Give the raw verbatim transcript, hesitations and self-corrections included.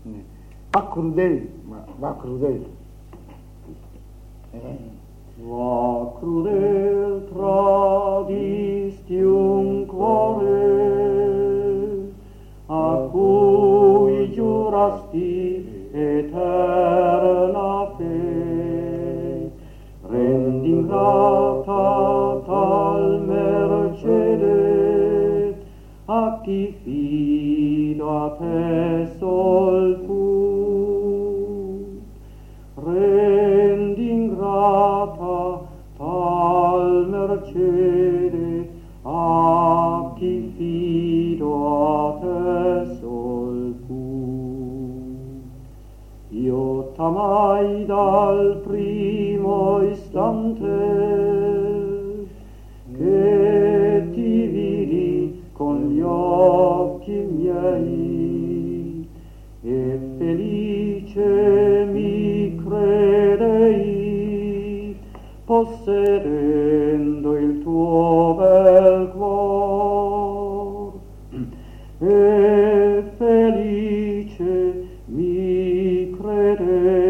va crudel, ma va crudel. Va crudel tradistium cuore, a cui giurasti eterna fe, rendi grata tal mercede, a chi fido a te sol tu. Rendi grata tal mercede, a chi fido a te sol tu. Io t'amai dal primo istante che ti vidi con gli occhi miei, e felice mi credei, possedendo il tuo bel cuor, e felice mi credei